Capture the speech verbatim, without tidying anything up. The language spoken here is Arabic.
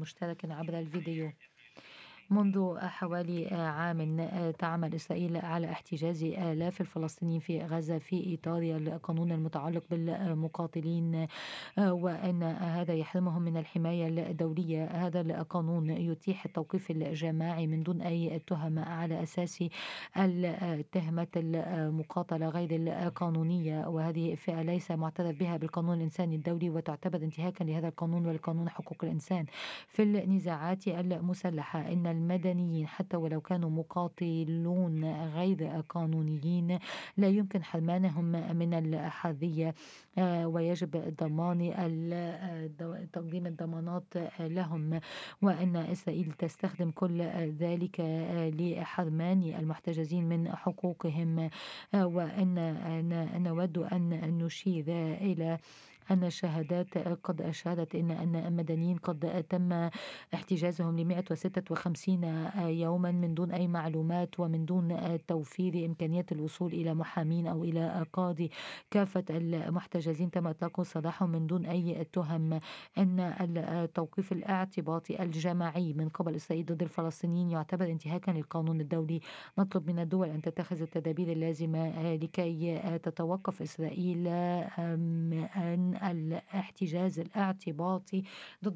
مشترك عبر الفيديو. منذ حوالي عام تعمل إسرائيل على احتجاز آلاف الفلسطينيين في غزة في إطار القانون المتعلق بالمقاتلين، وأن هذا يحرمهم من الحماية الدولية. هذا القانون يتيح التوقيف الجماعي من دون أي تهم على أساس تهمة المقاطعة غير القانونية، وهذه فئة ليس معترف بها بالقانون الإنساني الدولي وتعتبر انتهاكا لهذا القانون والقانون حقوق الإنسان. في النزاعات المسلحة إن المدنيين حتى ولو كانوا مقاتلون غير قانونيين لا يمكن حرمانهم من الحرية، ويجب ضمان تقديم الضمانات لهم، وأن إسرائيل تستخدم كل ذلك لحرمان المحتجزين من حقوقهم. وأن نود أن نشير إلى أن الشهادات قد أشارت إن أن المدنيين قد تم احتجازهم لمئة وستة وخمسين يوما من دون أي معلومات ومن دون توفير إمكانية الوصول إلى محامين أو إلى قاضي. كافة المحتجزين تم إطلاق سراحهم من دون أي تهم. أن التوقيف الاعتباطي الجماعي من قبل إسرائيل ضد الفلسطينيين يعتبر انتهاكا للقانون الدولي. نطلب من الدول أن تتخذ التدابير اللازمة لكي تتوقف إسرائيل عن الاحتجاز الاعتباطي ضد